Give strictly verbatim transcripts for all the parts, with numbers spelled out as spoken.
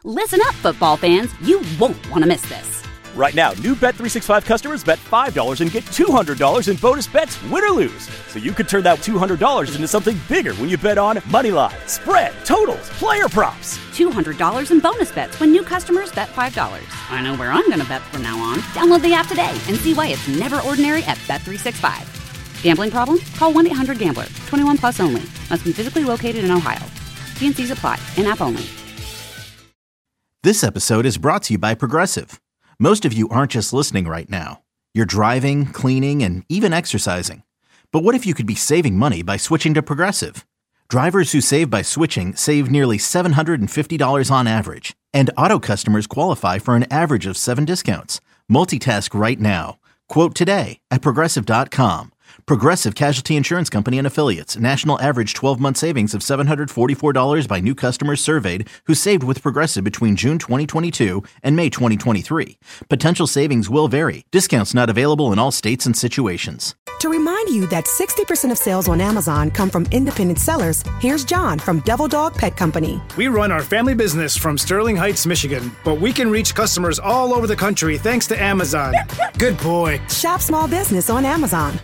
Listen up, football fans. You won't want to miss this. Right now, new Bet three sixty-five customers bet five dollars and get two hundred dollars in bonus bets, win or lose. So you could turn that two hundred dollars into something bigger when you bet on money line, spread, totals, player props. two hundred dollars in bonus bets when new customers bet five dollars. I know where I'm going to bet from now on. Download the app today and see why it's never ordinary at Bet three sixty-five. Gambling problem? Call one eight hundred gambler. twenty-one plus only. Must be physically located in Ohio. T and C's apply. In-app only. This episode is brought to you by Progressive. Most of you aren't just listening right now. You're driving, cleaning, and even exercising. But what if you could be saving money by switching to Progressive? Drivers who save by switching save nearly seven hundred fifty dollars on average. And auto customers qualify for an average of seven discounts. Multitask right now. Quote today at Progressive dot com. Progressive Casualty Insurance Company and Affiliates. National average twelve-month savings of seven hundred forty-four dollars by new customers surveyed who saved with Progressive between June twenty twenty-two and May twenty twenty-three. Potential savings will vary. Discounts not available in all states and situations. To remind you that sixty percent of sales on Amazon come from independent sellers, here's John from Devil Dog Pet Company. We run our family business from Sterling Heights, Michigan, but we can reach customers all over the country thanks to Amazon. Good boy. Shop small business on Amazon.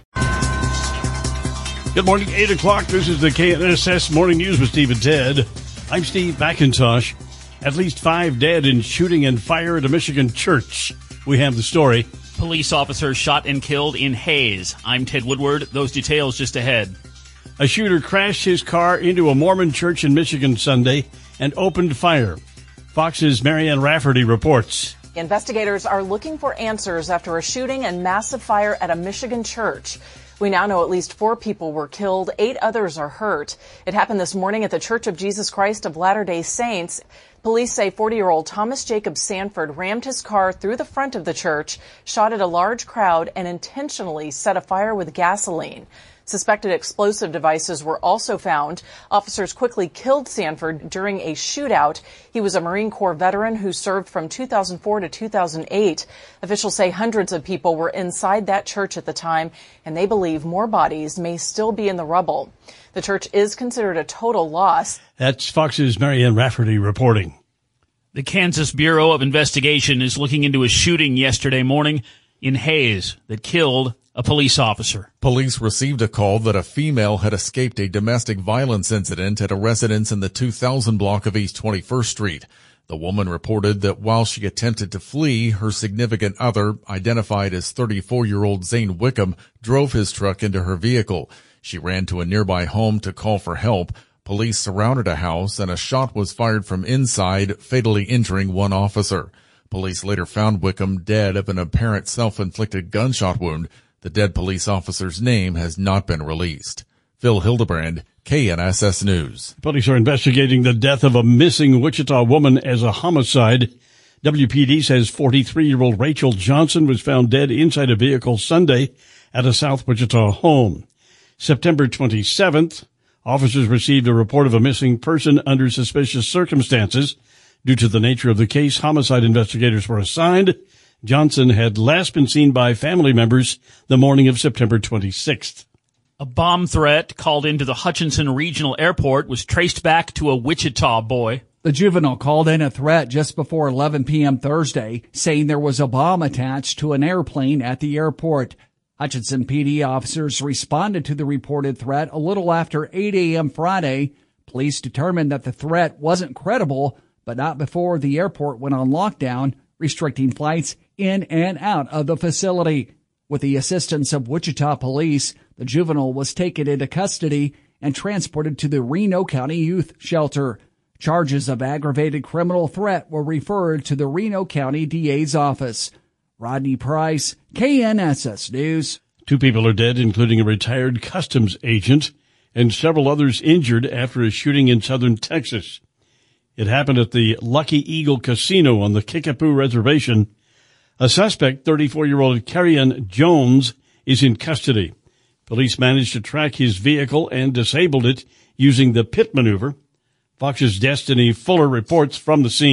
Good morning, eight o'clock. This is the K N S S Morning News with Steve and Ted. I'm Steve McIntosh. At least five dead in shooting and fire at a Michigan church. We have the story. Police officers shot and killed in Hayes. I'm Ted Woodward. Those details just ahead. A shooter crashed his car into a Mormon church in Michigan Sunday and opened fire. Fox's Marianne Rafferty reports. Investigators are looking for answers after a shooting and massive fire at a Michigan church. We now know at least four people were killed. Eight others are hurt. It happened this morning at the Church of Jesus Christ of Latter-day Saints. Police say forty-year-old Thomas Jacob Sanford rammed his car through the front of the church, shot at a large crowd, and intentionally set a fire with gasoline. Suspected explosive devices were also found. Officers quickly killed Sanford during a shootout. He was a Marine Corps veteran who served from two thousand four to two thousand eight. Officials say hundreds of people were inside that church at the time, and they believe more bodies may still be in the rubble. The church is considered a total loss. That's Fox's Marianne Rafferty reporting. The Kansas Bureau of Investigation is looking into a shooting yesterday morning in Hayes that killed a police officer. Police received a call that a female had escaped a domestic violence incident at a residence in the two thousand block of East twenty-first Street. The woman reported that while she attempted to flee, her significant other, identified as thirty-four-year-old Zane Wickham, drove his truck into her vehicle. She ran to a nearby home to call for help. Police surrounded a house and a shot was fired from inside, fatally injuring one officer. Police later found Wickham dead of an apparent self-inflicted gunshot wound. The dead police officer's name has not been released. Phil Hildebrand, K N S S News. Police are investigating the death of a missing Wichita woman as a homicide. W P D says forty-three-year-old Rachel Johnson was found dead inside a vehicle Sunday at a South Wichita home. September twenty-seventh, officers received a report of a missing person under suspicious circumstances. Due to the nature of the case, homicide investigators were assigned. Johnson had last been seen by family members the morning of September twenty-sixth. A bomb threat called into the Hutchinson Regional Airport was traced back to a Wichita boy. The juvenile called in a threat just before eleven p.m. Thursday, saying there was a bomb attached to an airplane at the airport. Hutchinson P D officers responded to the reported threat a little after eight a.m. Friday. Police determined that the threat wasn't credible, but not before the airport went on lockdown, restricting flights in and out of the facility. With the assistance of Wichita police, the juvenile was taken into custody and transported to the Reno County Youth Shelter. Charges of aggravated criminal threat were referred to the Reno County D A's office. Rodney Price, K N S S News. Two people are dead, including a retired customs agent, and several others injured after a shooting in southern Texas. It happened at the Lucky Eagle Casino on the Kickapoo Reservation. A suspect, thirty-four-year-old Carrion Jones, is in custody. Police managed to track his vehicle and disabled it using the pit maneuver. Fox's Destiny Fuller reports from the scene.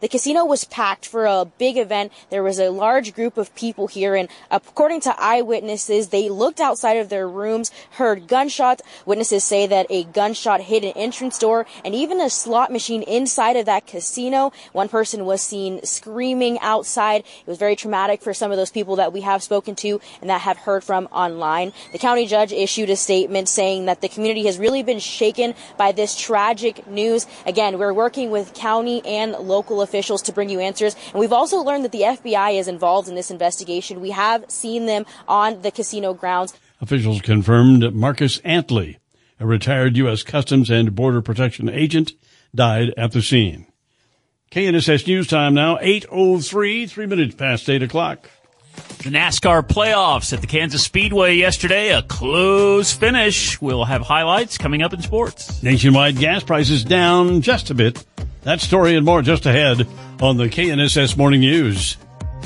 The casino was packed for a big event. There was a large group of people here, and according to eyewitnesses, they looked outside of their rooms, heard gunshots. Witnesses say that a gunshot hit an entrance door and even a slot machine inside of that casino. One person was seen screaming outside. It was very traumatic for some of those people that we have spoken to and that have heard from online. The county judge issued a statement saying that the community has really been shaken by this tragic news. Again, we're working with county and local officials to bring you answers. And we've also learned that the F B I is involved in this investigation. We have seen them on the casino grounds. Officials confirmed Marcus Antley, a retired U S Customs and Border Protection agent, died at the scene. K N S S News Time now, eight oh three, three minutes past eight o'clock. The NASCAR playoffs at the Kansas Speedway yesterday, a close finish. We'll have highlights coming up in sports. Nationwide gas prices down just a bit. That story and more just ahead on the K N S S Morning News.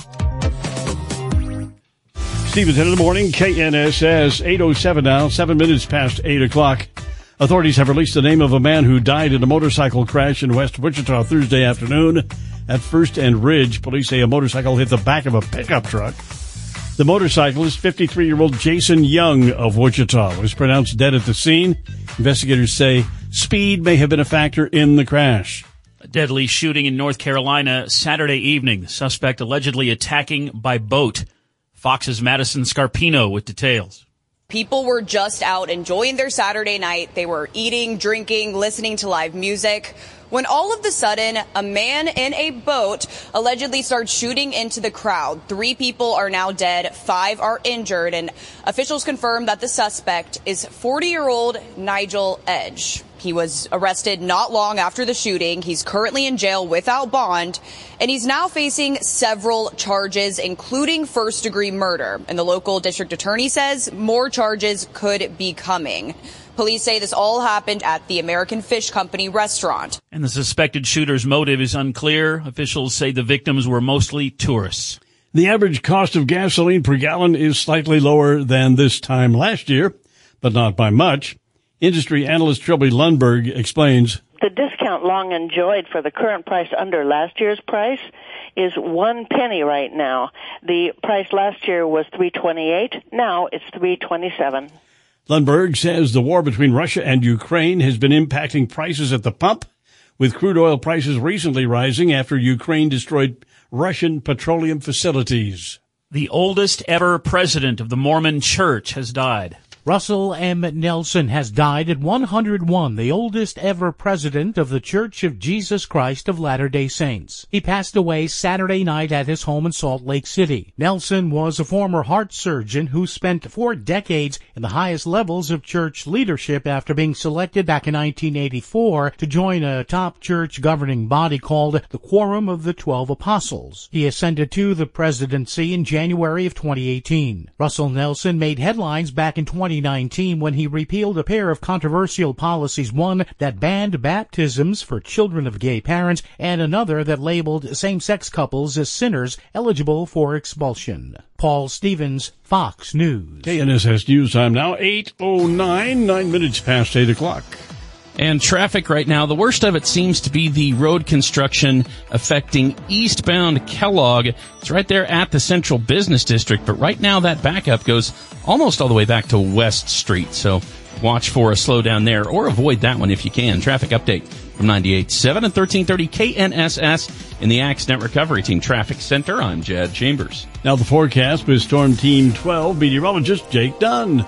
Steve, ten in the morning, K N S S, eight oh seven now, seven minutes past eight o'clock. Authorities have released the name of a man who died in a motorcycle crash in West Wichita Thursday afternoon at First and Ridge. Police say a motorcycle hit the back of a pickup truck. The motorcyclist, fifty-three-year-old Jason Young of Wichita, was pronounced dead at the scene. Investigators say speed may have been a factor in the crash. A deadly shooting in North Carolina Saturday evening. The suspect allegedly attacking by boat. Fox's Madison Scarpino with details. People were just out enjoying their Saturday night. They were eating, drinking, listening to live music, when all of a sudden, a man in a boat allegedly starts shooting into the crowd. Three people are now dead, five are injured, and officials confirm that the suspect is forty-year-old Nigel Edge. He was arrested not long after the shooting. He's currently in jail without bond, and he's now facing several charges, including first-degree murder. And the local district attorney says more charges could be coming. Police say this all happened at the American Fish Company restaurant. And the suspected shooter's motive is unclear. Officials say the victims were mostly tourists. The average cost of gasoline per gallon is slightly lower than this time last year, but not by much. Industry analyst Trilby Lundberg explains. The discount long enjoyed for the current price under last year's price is one penny right now. The price last year was three twenty-eight. Now it's three twenty-seven. Lundberg says the war between Russia and Ukraine has been impacting prices at the pump, with crude oil prices recently rising after Ukraine destroyed Russian petroleum facilities. The oldest ever president of the Mormon Church has died. Russell M. Nelson has died at one hundred one, the oldest ever president of the Church of Jesus Christ of Latter-day Saints. He passed away Saturday night at his home in Salt Lake City. Nelson was a former heart surgeon who spent four decades in the highest levels of church leadership after being selected back in nineteen eighty-four to join a top church governing body called the Quorum of the Twelve Apostles. He ascended to the presidency in January of twenty eighteen. Russell Nelson made headlines back in twenty nineteen when he repealed a pair of controversial policies, one that banned baptisms for children of gay parents and another that labeled same-sex couples as sinners eligible for expulsion. Paul Stevens, Fox News. K N S S News Time now, eight oh nine, nine minutes past eight o'clock. And traffic right now, the worst of it seems to be the road construction affecting eastbound Kellogg. It's right there at the Central Business District, but right now that backup goes almost all the way back to West Street. So watch for a slowdown there, or avoid that one if you can. Traffic update from ninety-eight point seven and thirteen thirty K N S S in the Accident Recovery Team Traffic Center. I'm Jed Chambers. Now the forecast with Storm Team twelve meteorologist Jake Dunn.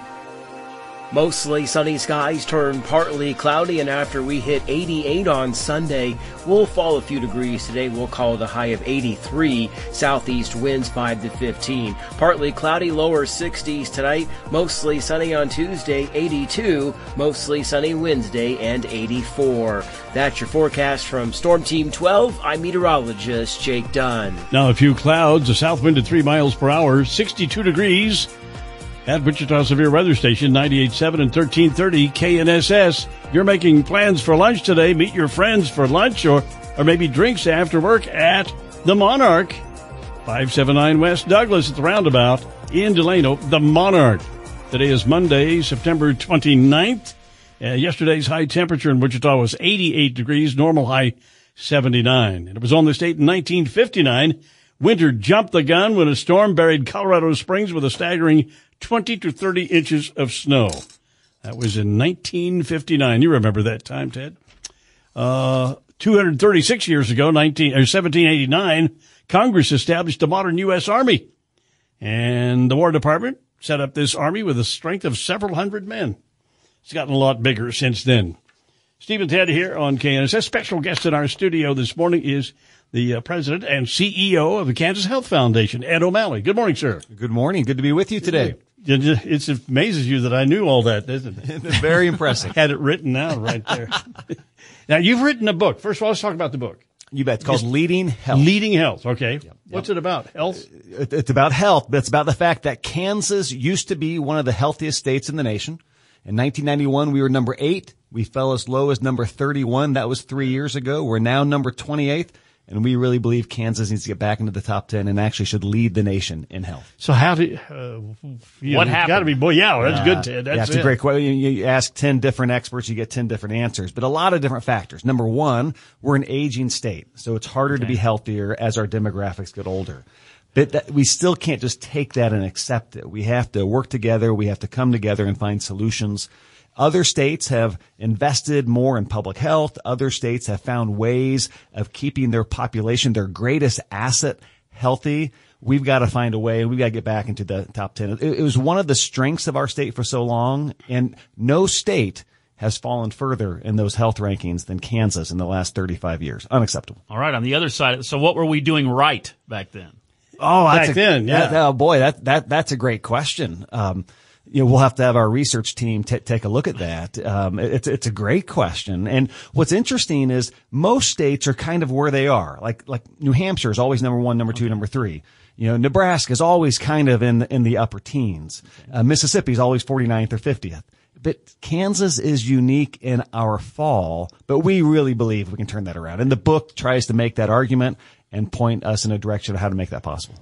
Mostly sunny skies turn partly cloudy, and after we hit eighty-eight on Sunday, we'll fall a few degrees. Today we'll call it a high of eighty-three. Southeast winds five to fifteen. Partly cloudy, lower sixties tonight. Mostly sunny on Tuesday, eighty-two. Mostly sunny Wednesday, and eighty-four. That's your forecast from Storm Team twelve. I'm meteorologist Jake Dunn. Now a few clouds, a south wind at three miles per hour, sixty-two degrees. At Wichita Severe Weather Station, ninety-eight point seven and thirteen thirty K N S S. You're making plans for lunch today. Meet your friends for lunch or, or maybe drinks after work at the Monarch. five seventy-nine West Douglas at the roundabout in Delano, the Monarch. Today is Monday, September twenty-ninth. Uh, yesterday's high temperature in Wichita was eighty-eight degrees, normal high seventy-nine. And it was on this date in nineteen fifty-nine. Winter jumped the gun when a storm buried Colorado Springs with a staggering twenty to thirty inches of snow. That was in nineteen fifty-nine. You remember that time, Ted? Uh, two hundred thirty-six years ago, nineteen or seventeen eighty-nine, Congress established the modern U S Army. And the War Department set up this army with a strength of several hundred men. It's gotten a lot bigger since then. Steve and Ted here on K N S S. Special guest in our studio this morning is the uh, president and C E O of the Kansas Health Foundation, Ed O'Malley. Good morning, sir. Good morning. Good to be with you today. It amazes you that I knew all that, doesn't it? Very impressive. Had it written out right there. Now, you've written a book. First of all, let's talk about the book. You bet. It's called Leading Health. Leading Health. Okay. Yep. What's Yep. it about? Health? It's about health, but it's about the fact that Kansas used to be one of the healthiest states in the nation. In nineteen ninety-one, we were number eight. We fell as low as number thirty-one. That was three years ago. We're now number twenty-eighth. And we really believe Kansas needs to get back into the top ten and actually should lead the nation in health. So how do uh, you what know, happened? Got to be boy. Yeah, that's uh, good, Ted. That's yeah, it's it. a great question. You, you ask ten different experts, you get ten different answers, but a lot of different factors. Number one, we're an aging state, so it's harder okay. to be healthier as our demographics get older. But that, we still can't just take that and accept it. We have to work together. We have to come together and find solutions. Other states have invested more in public health. Other states have found ways of keeping their population, their greatest asset, healthy. We've got to find a way, and we've got to get back into the top ten. It, it was one of the strengths of our state for so long, and no state has fallen further in those health rankings than Kansas in the last thirty-five years. Unacceptable. All right, on the other side, so what were we doing right back then? Oh, back that's a, then, yeah. That, oh boy, that that that's a great question. Um, you know, we'll have to have our research team t- take a look at that. Um, it's it's a great question, and what's interesting is most states are kind of where they are. Like like New Hampshire is always number one, number two, number three. You know, Nebraska is always kind of in the, in the upper teens. Uh, Mississippi is always forty-ninth or fiftieth. But Kansas is unique in our fall, but we really believe we can turn that around. And the book tries to make that argument and point us in a direction of how to make that possible.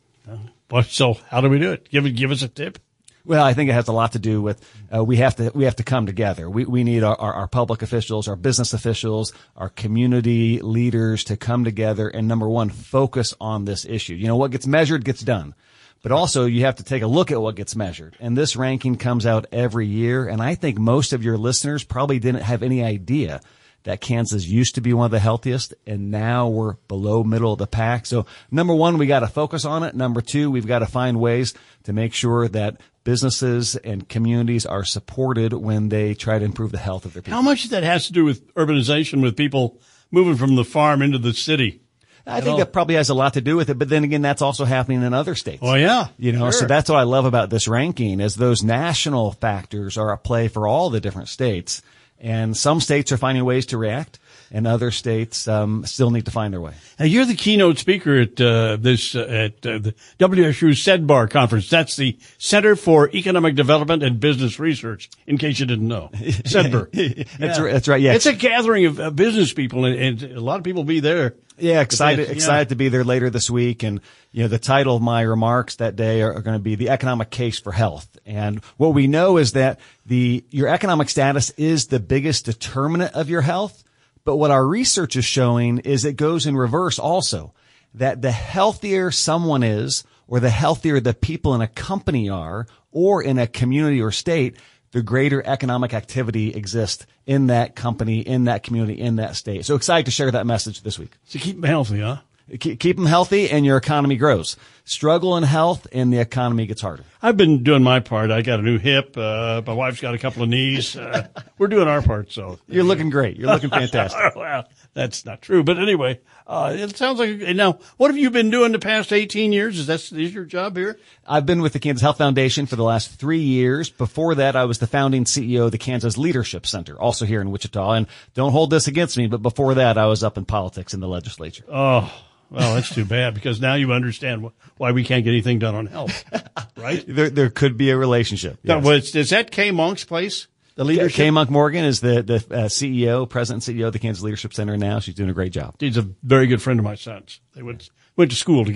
Uh, so how do we do it? Give it, give us a tip. Well, I think it has a lot to do with uh, we have to we have to come together. We we need our, our, our public officials, our business officials, our community leaders to come together and, number one, focus on this issue. You know, what gets measured gets done. But also you have to take a look at what gets measured. And this ranking comes out every year. And I think most of your listeners probably didn't have any idea that Kansas used to be one of the healthiest, and now we're below middle of the pack. So number one, we got to focus on it. Number two, we've got to find ways to make sure that businesses and communities are supported when they try to improve the health of their people. How much of that has to do with urbanization, with people moving from the farm into the city? I think that probably has a lot to do with it, but then again, that's also happening in other states. Oh, yeah. You know, sure. So that's what I love about this ranking is those national factors are at play for all the different states. And some states are finding ways to react, and other states um, still need to find their way. Now, you're the keynote speaker at uh, this uh, at uh, the W S U CEDBAR conference. That's the Center for Economic Development and Business Research, in case you didn't know. CEDBAR. that's, yeah. right, that's right, yeah. It's a gathering of uh, business people, and, and a lot of people will be there. Yeah, excited, yeah. excited to be there later this week. And, you know, the title of my remarks that day are, are going to be The Economic Case for Health. And what we know is that the, your economic status is the biggest determinant of your health. But what our research is showing is it goes in reverse also, that the healthier someone is, or the healthier the people in a company are, or in a community or state, the greater economic activity exists in that company, in that community, in that state. So excited to share that message this week. So keep them healthy, huh? Keep, keep them healthy and your economy grows. Struggle in health and the economy gets harder. I've been doing my part. I got a new hip. Uh, my wife's got a couple of knees. Uh, we're doing our part. So you're looking great. You're looking fantastic. Well, that's not true. But anyway, uh, it sounds like, now, what have you been doing the past eighteen years? Is that, is your job here? I've been with the Kansas Health Foundation for the last three years. Before that, I was the founding C E O of the Kansas Leadership Center, also here in Wichita. And don't hold this against me, but before that, I was up in politics in the legislature. Oh, well, that's too bad, because now you understand wh- why we can't get anything done on health, right? There, there could be a relationship. Yes. Now, was, is that Kay Monk's place? The leadership? Kay Monk Morgan is the, the uh, C E O, president and C E O of the Kansas Leadership Center now. She's doing a great job. She's a very good friend of my son's. They went, went to school together.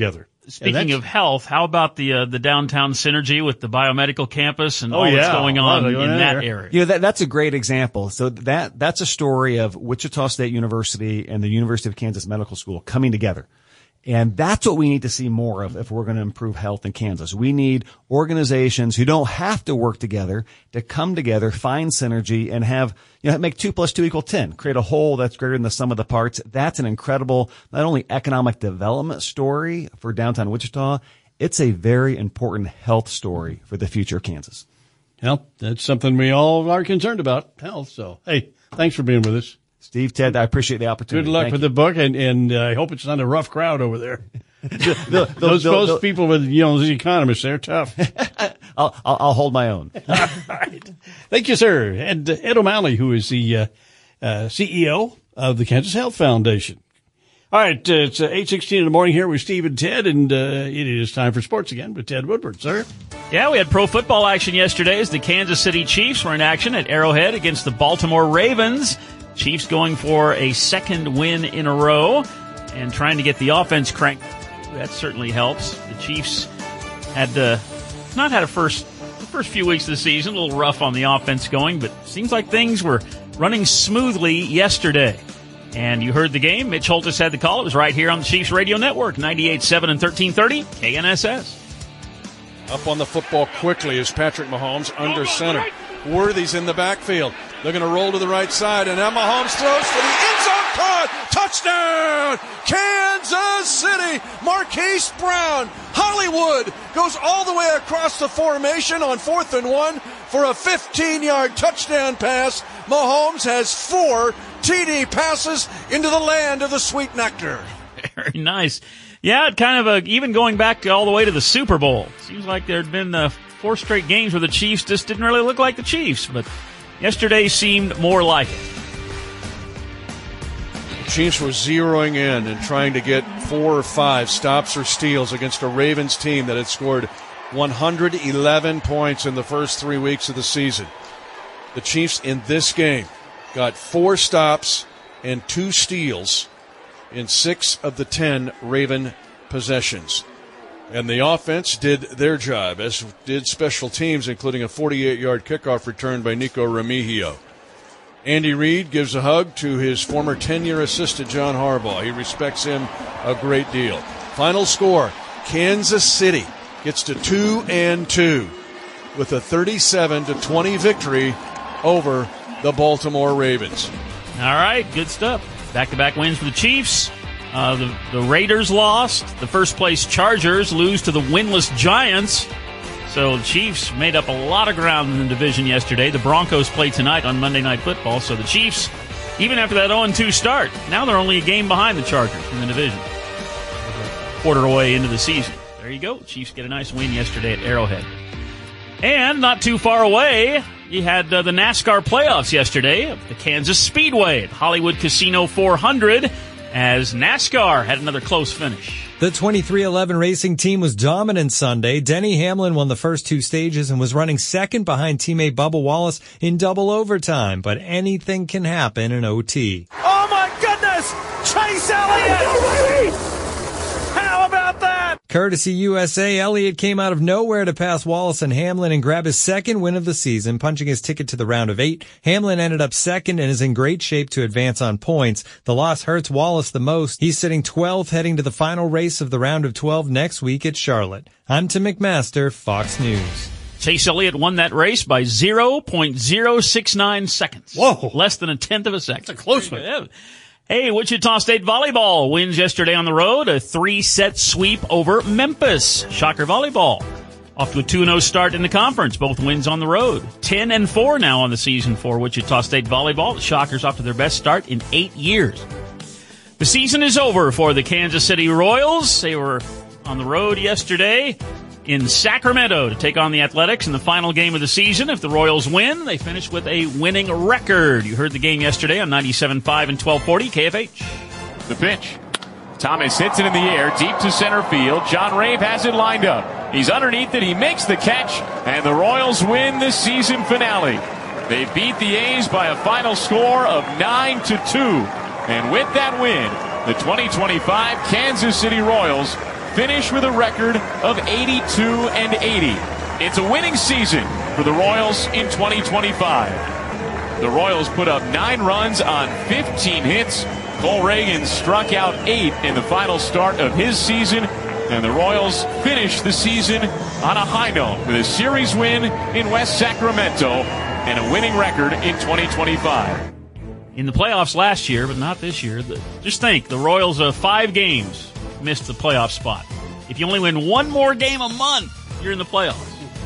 speaking yeah, of health, how about the uh, the downtown synergy with the biomedical campus and Oh, all yeah. that's going on Well, in going that there. area? You know, that, that's a great example. So that, that's a story of Wichita State University and the University of Kansas Medical School coming together. And that's what we need to see more of if we're going to improve health in Kansas. We need organizations who don't have to work together to come together, find synergy, and have, you know, make two plus two equal ten, create a whole that's greater than the sum of the parts. That's an incredible, not only economic development story for downtown Wichita, it's a very important health story for the future of Kansas. Well, that's something we all are concerned about, health. So, hey, thanks for being with us. Steve, Ted, I appreciate the opportunity. Good luck Thank with you. the book, and, and uh, I hope it's not a rough crowd over there. they'll, those they'll, those they'll, people with, you know, those economists, they're tough. I'll, I'll, I'll hold my own. All right. Thank you, sir. Ed, Ed O'Malley, who is the uh, uh, C E O of the Kansas Health Foundation. All right, uh, it's uh, eight sixteen in the morning here with Steve and Ted, and uh, it is time for sports again with Ted Woodward, sir. Yeah, we had pro football action yesterday as the Kansas City Chiefs were in action at Arrowhead against the Baltimore Ravens. Chiefs going for a second win in a row and trying to get the offense cranked. That certainly helps. The Chiefs had uh, not had a first the first few weeks of the season, a little rough on the offense going, but seems like things were running smoothly yesterday. And you heard the game. Mitch Holtis had the call. It was right here on the Chiefs Radio Network, ninety-eight point seven and thirteen thirty K N S S. Up on the football quickly is Patrick Mahomes under center. Worthy's in the backfield. They're going to roll to the right side, and now Mahomes throws for the end zone. Caught! Touchdown! Kansas City! Marquise Brown. Hollywood goes all the way across the formation on fourth and one for a fifteen-yard touchdown pass. Mahomes has four T D passes into the land of the sweet nectar. Very nice. Yeah, it kind of a, even going back all the way to the Super Bowl. Seems like there had been uh, four straight games where the Chiefs just didn't really look like the Chiefs, but yesterday seemed more like it. The Chiefs were zeroing in and trying to get four or five stops or steals against a Ravens team that had scored one hundred eleven points in the first three weeks of the season. The Chiefs in this game got four stops and two steals in six of the ten Raven possessions. And the offense did their job, as did special teams, including a forty-eight-yard kickoff return by Nico Remigio. Andy Reid gives a hug to his former ten-year assistant, John Harbaugh. He respects him a great deal. Final score, Kansas City gets to two and two with a thirty-seven to twenty victory over the Baltimore Ravens. All right, good stuff. Back-to-back wins for the Chiefs. Uh, the, the Raiders lost. The first-place Chargers lose to the winless Giants. So the Chiefs made up a lot of ground in the division yesterday. The Broncos play tonight on Monday Night Football. So the Chiefs, even after that oh and two start, now they're only a game behind the Chargers in the division. Quarter away into the season. There you go. Chiefs get a nice win yesterday at Arrowhead. And not too far away, you had uh, the NASCAR playoffs yesterday at the Kansas Speedway at Hollywood Casino four hundred as NASCAR had another close finish. The twenty-three eleven racing team was dominant Sunday. Denny Hamlin won the first two stages and was running second behind teammate Bubba Wallace in double overtime, but anything can happen in O T. Oh my goodness! Chase Elliott! How about that? Courtesy U S A, Elliott came out of nowhere to pass Wallace and Hamlin and grab his second win of the season, punching his ticket to the round of eight. Hamlin ended up second and is in great shape to advance on points. The loss hurts Wallace the most. He's sitting twelfth heading to the final race of the round of twelve next week at Charlotte. I'm Tim McMaster, Fox News. Chase Elliott won that race by zero point zero six nine seconds. Whoa. Less than a tenth of a second. That's a close one. Hey, Wichita State Volleyball wins yesterday on the road, a three-set sweep over Memphis. Shocker Volleyball. Off to a two and oh start in the conference, both wins on the road. ten and four now on the season for Wichita State Volleyball. The Shockers off to their best start in eight years. The season is over for the Kansas City Royals. They were on the road yesterday in Sacramento to take on the Athletics in the final game of the season. If the Royals win, they finish with a winning record. You heard the game yesterday on ninety-seven point five and twelve forty K F H. The pitch. Thomas hits it in the air, deep to center field. John Rave has it lined up. He's underneath it. He makes the catch, and the Royals win the season finale. They beat the A's by a final score of nine to two. And with that win, the twenty twenty-five Kansas City Royals finish with a record of eighty-two and eighty. It's a winning season for the Royals in twenty twenty-five. The Royals put up nine runs on fifteen hits. Cole Reagan struck out eight in the final start of his season, and the Royals finished the season on a high note with a series win in West Sacramento and a winning record in twenty twenty-five. In the playoffs last year, but not this year. The, just think, the Royals of five games missed the playoff spot. If you only win one more game a month, you're in the playoffs.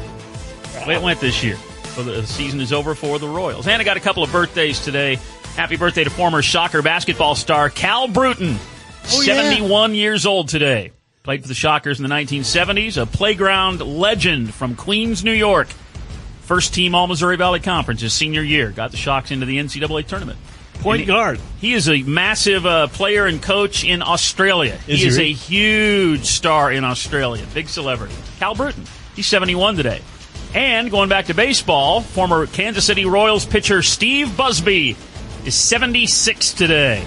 The way it went this year. So the season is over for the Royals. And I got a couple of birthdays today. Happy birthday to former Shocker basketball star Cal Bruton, oh, seventy-one yeah. years old today. Played for the Shockers in the nineteen seventies, a playground legend from Queens, New York. First team All-Missouri Valley Conference his senior year. Got the Shocks into the N C double A tournament. Point guard. He is a massive uh, player and coach in Australia. Is he, he is a huge star in Australia. Big celebrity. Cal Bruton. He's seventy-one today. And going back to baseball, former Kansas City Royals pitcher Steve Busby is seventy-six today.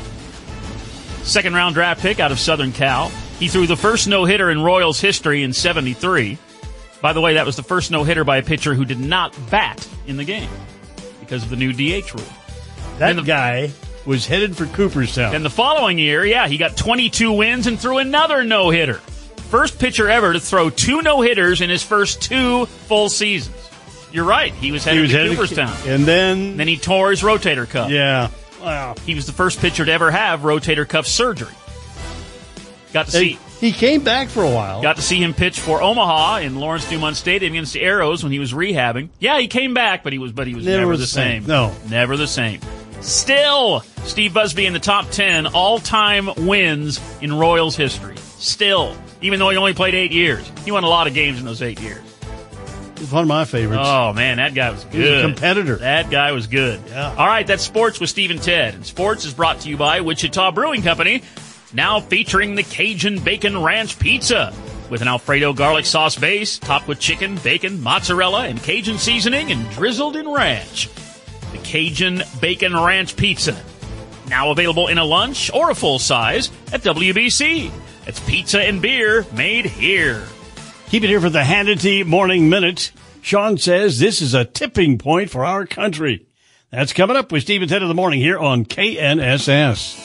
Second round draft pick out of Southern Cal. He threw the first no-hitter in Royals history in seventy-three. By the way, that was the first no-hitter by a pitcher who did not bat in the game because of the new D H rule. That the, guy was headed for Cooperstown. And the following year, yeah, he got twenty-two wins and threw another no-hitter. First pitcher ever to throw two no-hitters in his first two full seasons. You're right. He was headed he was to headed Cooperstown. To, and then... And then he tore his rotator cuff. Yeah. Wow. He was the first pitcher to ever have rotator cuff surgery. Got to see... He came back for a while. Got to see him pitch for Omaha in Lawrence Dumont Stadium against the Arrows when he was rehabbing. Yeah, he came back, but he was but he was never, never the same. same. No. Never the same. Still, Steve Busby in the top ten all-time wins in Royals history. Still. Even though he only played eight years. He won a lot of games in those eight years. He's one of my favorites. Oh, man, that guy was good. He was a competitor. That guy was good. Yeah. All right, that's Sports with Steve and Ted. And Sports is brought to you by Wichita Brewing Company, now featuring the Cajun Bacon Ranch Pizza. With an Alfredo garlic sauce base, topped with chicken, bacon, mozzarella, and Cajun seasoning, and drizzled in ranch. The Cajun Bacon Ranch Pizza. Now available in a lunch or a full size at W B C. It's pizza and beer made here. Keep it here for the Hannity Morning Minute. Sean says this is a tipping point for our country. That's coming up with Steve and Ted in the morning here on K N S S.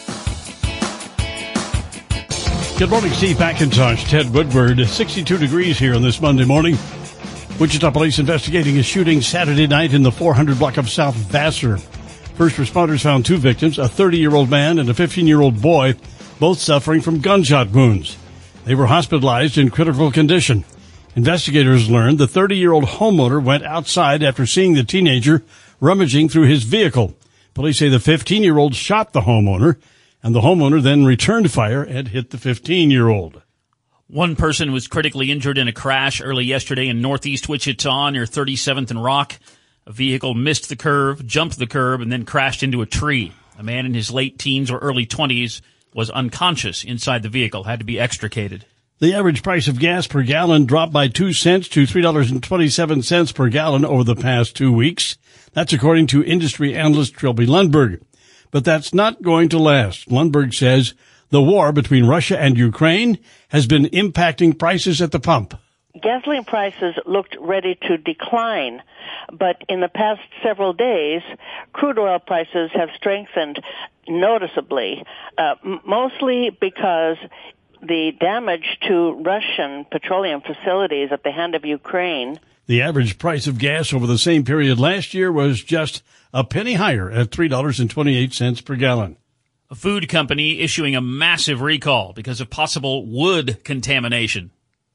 Good morning, Steve McIntosh, Ted Woodward. sixty-two degrees here on this Monday morning. Wichita police investigating a shooting Saturday night in the four hundred block of South Vassar. First responders found two victims, a thirty-year-old man and a fifteen-year-old boy, both suffering from gunshot wounds. They were hospitalized in critical condition. Investigators learned the thirty-year-old homeowner went outside after seeing the teenager rummaging through his vehicle. Police say the fifteen-year-old shot the homeowner, and the homeowner then returned fire and hit the fifteen-year-old. One person was critically injured in a crash early yesterday in northeast Wichita near thirty-seventh and Rock. A vehicle missed the curve, jumped the curb, and then crashed into a tree. A man in his late teens or early twenties was unconscious inside the vehicle, had to be extricated. The average price of gas per gallon dropped by two cents to three dollars and twenty-seven cents per gallon over the past two weeks. That's according to industry analyst Trilby Lundberg. But that's not going to last. Lundberg says the war between Russia and Ukraine has been impacting prices at the pump. Gasoline prices looked ready to decline, but in the past several days, crude oil prices have strengthened noticeably, uh, m- mostly because the damage to Russian petroleum facilities at the hand of Ukraine. The average price of gas over the same period last year was just a penny higher at three dollars and twenty-eight cents per gallon. A food company issuing a massive recall because of possible wood contamination.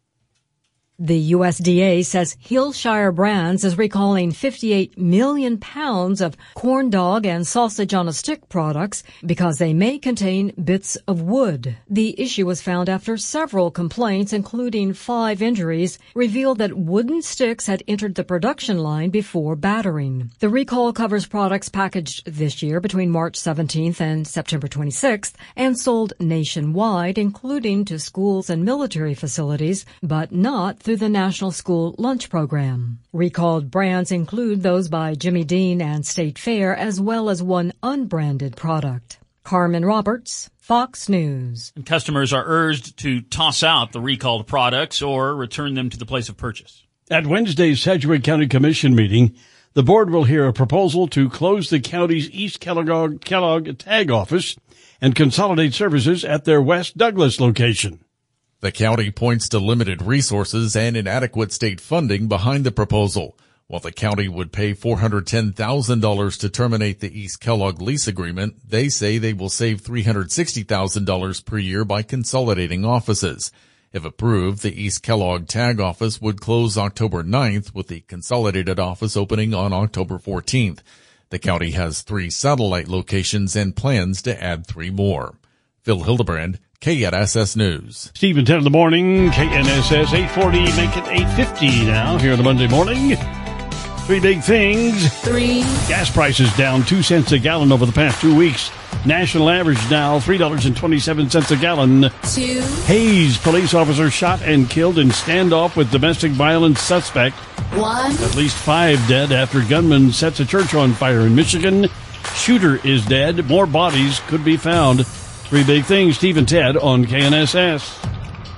The U S D A says Hillshire Brands is recalling fifty-eight million pounds of corn dog and sausage on a stick products because they may contain bits of wood. The issue was found after several complaints, including five injuries, revealed that wooden sticks had entered the production line before battering. The recall covers products packaged this year between March seventeenth and September twenty-sixth and sold nationwide, including to schools and military facilities, but not through the National School Lunch Program. Recalled brands include those by Jimmy Dean and State Fair, as well as one unbranded product. Carmen Roberts, Fox News. And customers are urged to toss out the recalled products or return them to the place of purchase. At Wednesday's Sedgwick County Commission meeting, the board will hear a proposal to close the county's East Kellogg, Kellogg tag office and consolidate services at their West Douglas location. The county points to limited resources and inadequate state funding behind the proposal. While the county would pay four hundred ten thousand dollars to terminate the East Kellogg lease agreement, they say they will save three hundred sixty thousand dollars per year by consolidating offices. If approved, the East Kellogg tag office would close October ninth, with the consolidated office opening on October fourteenth. The county has three satellite locations and plans to add three more. Phil Hildebrand, K N S S News. Steve and ten in the morning, K N S S eight forty, make it eight fifty now here on the Monday morning. Three big things. Three. Gas prices down two cents a gallon over the past two weeks. National average now three dollars and twenty-seven cents a gallon. Two. Hayes, police officer shot and killed in standoff with domestic violence suspect. One. At least five dead after gunman sets a church on fire in Michigan. Shooter is dead. More bodies could be found. Three big things, Steve and Ted on K N S S.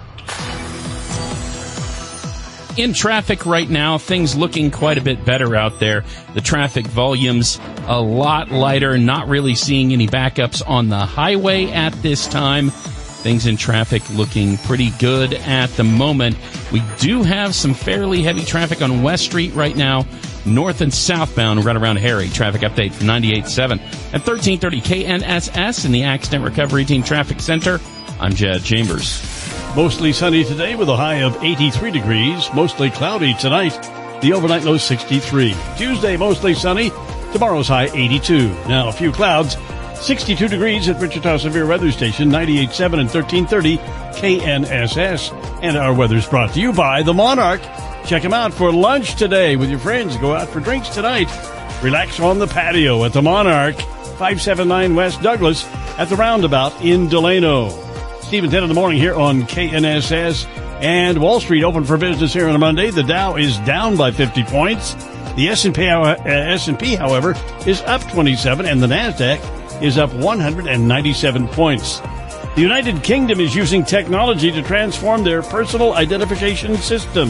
In traffic right now, things looking quite a bit better out there. The traffic volume's a lot lighter, not really seeing any backups on the highway at this time. Things in traffic looking pretty good at the moment. We do have some fairly heavy traffic on West Street right now, north and southbound right around Harry. Traffic update from ninety-eight point seven at thirteen thirty K N S S in the Accident Recovery Team Traffic Center. I'm Jed Chambers. Mostly sunny today with a high of eighty-three degrees. Mostly cloudy tonight. The overnight low sixty-three. Tuesday, mostly sunny. Tomorrow's high eighty-two. Now a few clouds. sixty-two degrees at Wichita Severe Weather Station, ninety-eight point seven and thirteen thirty K N S S. And our weather's brought to you by the Monarch. Check them out for lunch today with your friends. Go out for drinks tonight. Relax on the patio at the Monarch. five seventy-nine West Douglas at the roundabout in Delano. Steve and ten in the morning here on K N S S. And Wall Street open for business here on a Monday. The Dow is down by fifty points. The S and P, uh, S and P, however, is up twenty-seven, and the NASDAQ is up one hundred ninety-seven points. The United Kingdom is using technology to transform their personal identification system.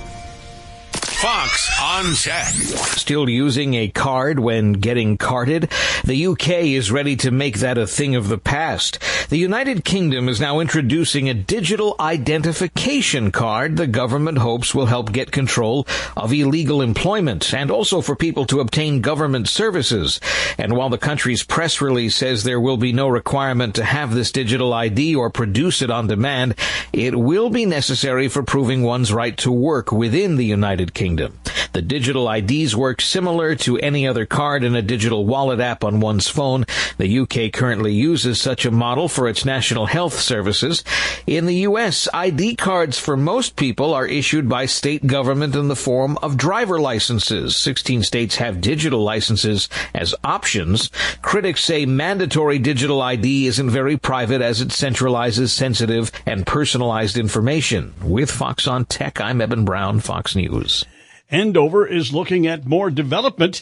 Fox on Tech. Still using a card when getting carded? The U K is ready to make that a thing of the past. The United Kingdom is now introducing a digital identification card the government hopes will help get control of illegal employment and also for people to obtain government services. And while the country's press release says there will be no requirement to have this digital I D or produce it on demand, it will be necessary for proving one's right to work within the United Kingdom. The digital I Ds work similar to any other card in a digital wallet app on one's phone. The U K currently uses such a model for its national health services. In the U S, I D cards for most people are issued by state government in the form of driver licenses. sixteen states have digital licenses as options. Critics say mandatory digital I D isn't very private as it centralizes sensitive and personalized information. With Fox on Tech, I'm Eben Brown, Fox News. Andover is looking at more development.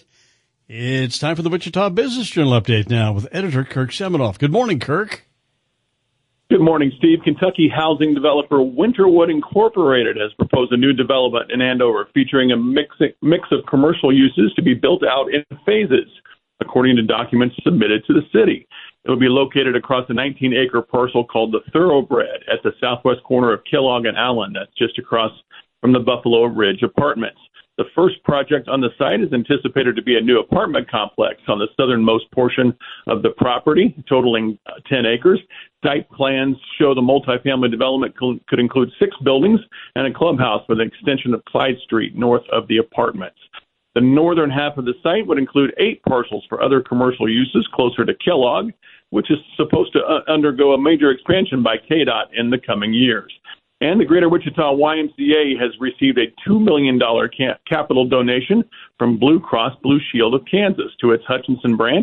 It's time for the Wichita Business Journal update now with editor Kirk Seminoff. Good morning, Kirk. Good morning, Steve. Kentucky housing developer Winterwood Incorporated has proposed a new development in Andover featuring a mix, mix of commercial uses to be built out in phases, according to documents submitted to the city. It will be located across a nineteen acre parcel called the Thoroughbred at the southwest corner of Kellogg and Allen. That's just across from the Buffalo Ridge Apartments. The first project on the site is anticipated to be a new apartment complex on the southernmost portion of the property, totaling uh, ten acres. Site plans show the multifamily development co- could include six buildings and a clubhouse with an extension of Clyde Street north of the apartments. The northern half of the site would include eight parcels for other commercial uses closer to Kellogg, which is supposed to uh, undergo a major expansion by K D O T in the coming years. And the Greater Wichita Y M C A has received a two million dollars ca- capital donation from Blue Cross Blue Shield of Kansas to its Hutchinson branch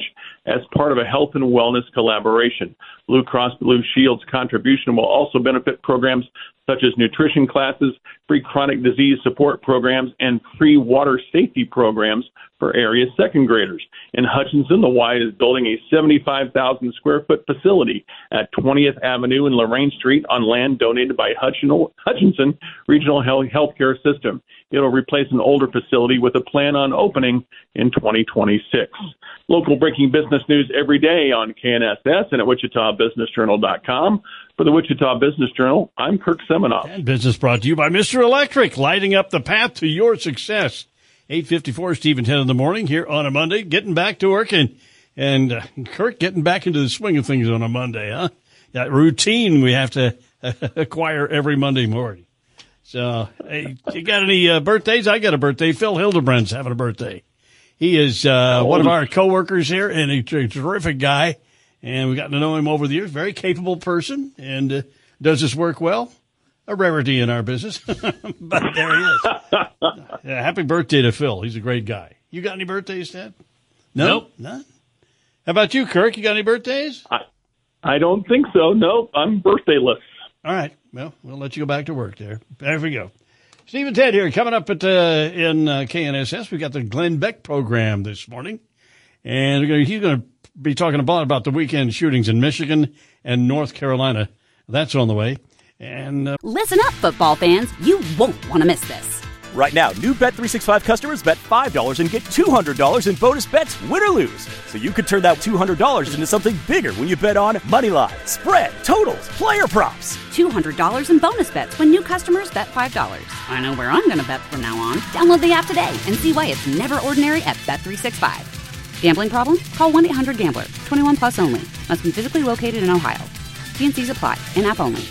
as part of a health and wellness collaboration. Blue Cross Blue Shield's contribution will also benefit programs such as nutrition classes, free chronic disease support programs, and free water safety programs for area second graders. In Hutchinson, the Y is building a seventy-five thousand square foot facility at twentieth Avenue and Lorraine Street on land donated by Hutchinson Regional Healthcare System. It'll replace an older facility with a plan on opening in twenty twenty-six. Local breaking business news every day on K N S S and at Wichita Business Journal dot com. For the Wichita Business Journal, I'm Kirk Seminoff. And business brought to you by Mister Electric, lighting up the path to your success. eight fifty-four, Steve and ten in the morning here on a Monday, getting back to work, and, and uh, Kirk getting back into the swing of things on a Monday, huh? That routine we have to uh, acquire every Monday morning. So, hey, you got any uh, birthdays? I got a birthday. Phil Hildebrand's having a birthday. He is uh, oh. one of our coworkers here, and a, a terrific guy. And we got to know him over the years. Very capable person, and uh, does his work well. A rarity in our business, but there he is. Yeah, happy birthday to Phil. He's a great guy. You got any birthdays, Ted? No? Nope. None? How about you, Kirk? You got any birthdays? I, I don't think so. No, I'm birthdayless. All right. Well, we'll let you go back to work there. There we go. Steve and Ted here. Coming up at uh, in uh, K N S S, we got the Glenn Beck program this morning. And we're gonna, he's going to be talking about, about the weekend shootings in Michigan and North Carolina. That's on the way. And uh, listen up, football fans. You won't want to miss this. Right now, new Bet three sixty-five customers bet five dollars and get two hundred dollars in bonus bets, win or lose. So you could turn that two hundred dollars into something bigger when you bet on money line, spread, totals, player props. two hundred dollars in bonus bets when new customers bet five dollars. I know where I'm going to bet from now on. Download the app today and see why it's never ordinary at Bet three sixty-five. Gambling problem? Call one eight hundred gambler. twenty-one plus only. Must be physically located in Ohio. T and C's apply. In-app only.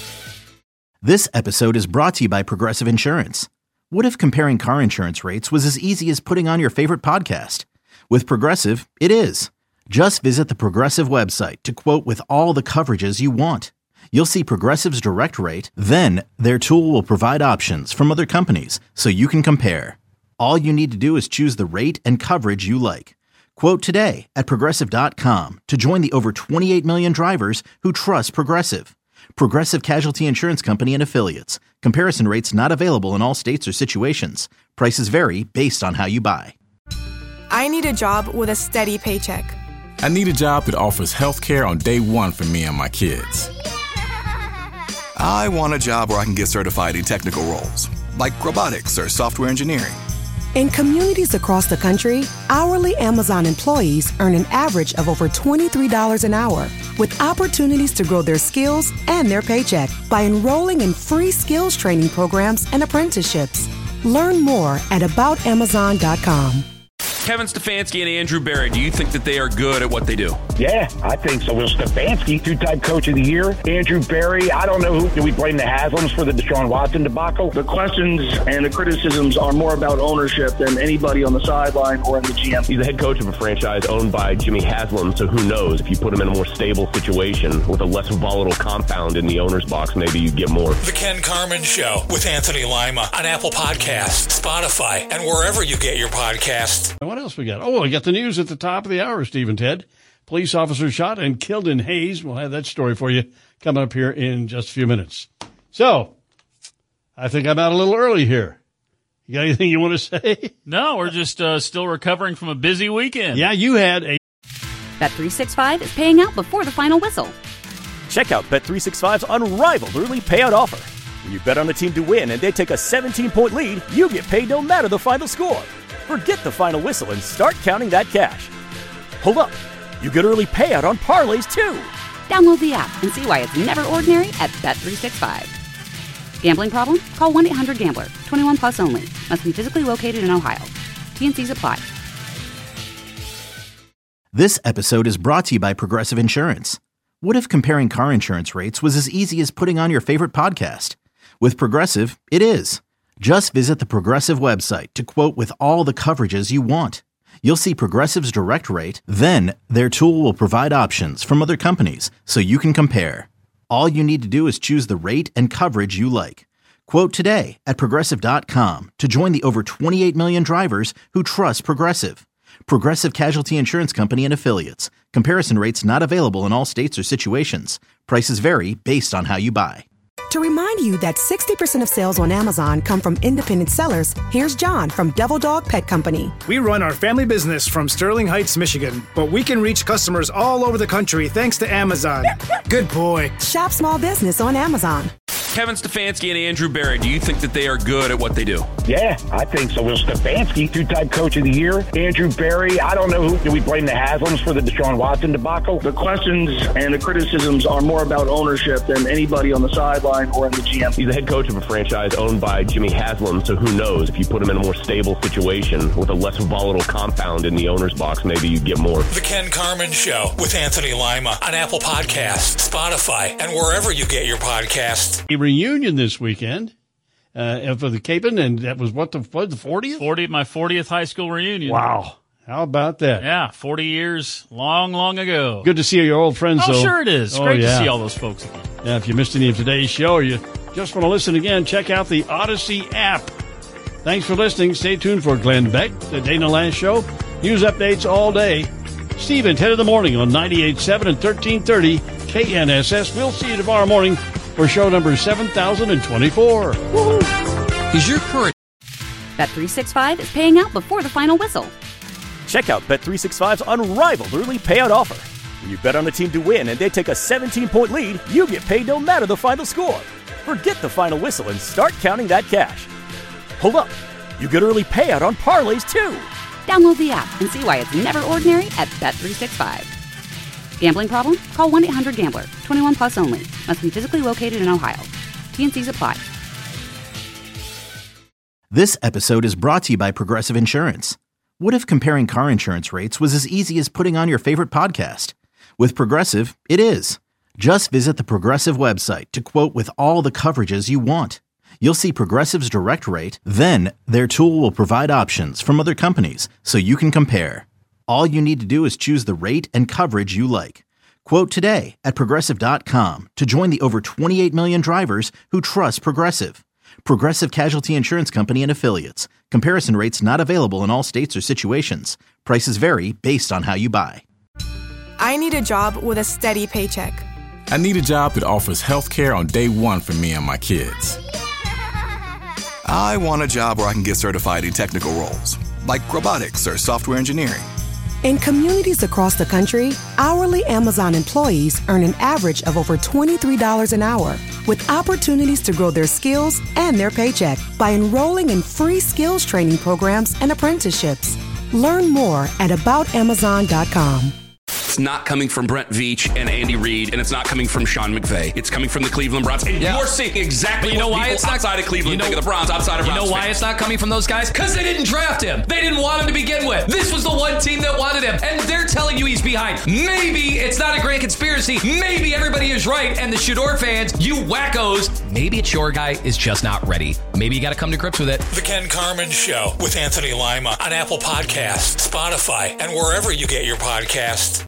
This episode is brought to you by Progressive Insurance. What if comparing car insurance rates was as easy as putting on your favorite podcast? With Progressive, it is. Just visit the Progressive website to quote with all the coverages you want. You'll see Progressive's direct rate, then their tool will provide options from other companies so you can compare. All you need to do is choose the rate and coverage you like. Quote today at Progressive dot com to join the over twenty-eight million drivers who trust Progressive. Progressive Casualty Insurance Company and Affiliates. Comparison rates not available in all states or situations. Prices vary based on how you buy. I need a job with a steady paycheck. I need a job that offers health care on day one for me and my kids. I want a job where I can get certified in technical roles, like robotics or software engineering. In communities across the country, hourly Amazon employees earn an average of over twenty-three dollars an hour, with opportunities to grow their skills and their paycheck by enrolling in free skills training programs and apprenticeships. Learn more at about amazon dot com. Kevin Stefanski and Andrew Berry, do you think that they are good at what they do? Yeah, I think so. Well, Stefanski, two-time coach of the year. Andrew Berry, I don't know who. Do we blame the Haslams for the Deshaun Watson debacle? The questions and the criticisms are more about ownership than anybody on the sideline or in the G M. He's the head coach of a franchise owned by Jimmy Haslam, so who knows? If you put him in a more stable situation with a less volatile compound in the owner's box, maybe you get more. The Ken Carman Show with Anthony Lima on Apple Podcasts, Spotify, and wherever you get your podcasts. What else we got? Oh, I got the news at the top of the hour, Steve and Ted. Police officer shot and killed in Hayes. We'll have that story for you coming up here in just a few minutes. So, I think I'm out a little early here. You got anything you want to say? No, we're just uh, still recovering from a busy weekend. Yeah, you had a... Bet three sixty-five is paying out before the final whistle. Check out Bet three sixty-five's unrivaled early payout offer. When you bet on a team to win and they take a seventeen-point lead, you get paid no matter the final score. Forget the final whistle and start counting that cash. Hold up. You get early payout on parlays, too. Download the app and see why it's never ordinary at Bet three sixty-five. Gambling problem? Call one eight hundred gambler. twenty-one plus only. Must be physically located in Ohio. T and C's apply. This episode is brought to you by Progressive Insurance. What if comparing car insurance rates was as easy as putting on your favorite podcast? With Progressive, it is. Just visit the Progressive website to quote with all the coverages you want. You'll see Progressive's direct rate, then their tool will provide options from other companies so you can compare. All you need to do is choose the rate and coverage you like. Quote today at Progressive dot com to join the over twenty-eight million drivers who trust Progressive. Progressive Casualty Insurance Company and Affiliates. Comparison rates not available in all states or situations. Prices vary based on how you buy. To remind you that sixty percent of sales on Amazon come from independent sellers, here's John from Devil Dog Pet Company. We run our family business from Sterling Heights, Michigan, but we can reach customers all over the country thanks to Amazon. Good boy. Shop small business on Amazon. Kevin Stefanski and Andrew Berry, do you think that they are good at what they do? Yeah, I think so. Will Stefanski, two-time coach of the year. Andrew Berry, I don't know who. Do we blame the Haslams for the Deshaun Watson debacle? The questions and the criticisms are more about ownership than anybody on the sideline or in the G M. He's the head coach of a franchise owned by Jimmy Haslam, so who knows? If you put him in a more stable situation with a less volatile compound in the owner's box, maybe you get more. The Ken Carman Show with Anthony Lima on Apple Podcasts, Spotify, and wherever you get your podcasts. A reunion this weekend uh, for the Capen, and that was what the what, the fortieth? fortieth, my fortieth high school reunion. Wow. How about that? Yeah, forty years, long, long ago. Good to see your old friends, Oh, though. sure it is. Oh, Great yeah. to see all those folks again. Yeah, if you missed any of today's show, or you just want to listen again, check out the Odyssey app. Thanks for listening. Stay tuned for Glenn Beck, the Dana Last Show. News updates all day. Steve at ten in the morning on ninety-eight point seven and thirteen thirty K N S S. We'll see you tomorrow morning for show number seven thousand twenty-four. Is your current Bet three sixty-five is paying out before the final whistle. Check out Bet three sixty-five's unrivaled early payout offer. When you bet on a team to win and they take a seventeen-point lead, you get paid no matter the final score. Forget the final whistle and start counting that cash. Hold up. You get early payout on parlays, too. Download the app and see why it's never ordinary at Bet three sixty-five. Gambling problem? Call one eight hundred gambler. twenty-one plus only. Must be physically located in Ohio. T and C's apply. This episode is brought to you by Progressive Insurance. What if comparing car insurance rates was as easy as putting on your favorite podcast? With Progressive, it is. Just visit the Progressive website to quote with all the coverages you want. You'll see Progressive's direct rate, then their tool will provide options from other companies so you can compare. All you need to do is choose the rate and coverage you like. Quote today at Progressive dot com to join the over twenty-eight million drivers who trust Progressive. Progressive Casualty Insurance Company and Affiliates. Comparison rates not available in all states or situations. Prices vary based on how you buy. I need a job with a steady paycheck. I need a job that offers health care on day one for me and my kids. I want a job where I can get certified in technical roles, like robotics or software engineering. In communities across the country, hourly Amazon employees earn an average of over twenty-three dollars an hour, with opportunities to grow their skills and their paycheck by enrolling in free skills training programs and apprenticeships. Learn more at about amazon dot com. It's not coming from Brent Veach and Andy Reid, and it's not coming from Sean McVay. It's coming from the Cleveland Browns. And Yeah. you're seeing exactly But you know what why people it's not outside of Cleveland you know, think of the Browns, outside of You Browns know why fans. it's not coming from those guys? Because they didn't draft him. They didn't want him to begin with. This was the one team that wanted him, and they're telling you he's behind. Maybe it's not a great conspiracy. Maybe everybody is right, and the Shador fans, you wackos, maybe it's your guy is just not ready. Maybe you got to come to grips with it. The Ken Carman Show with Anthony Lima on Apple Podcasts, Spotify, and wherever you get your podcasts.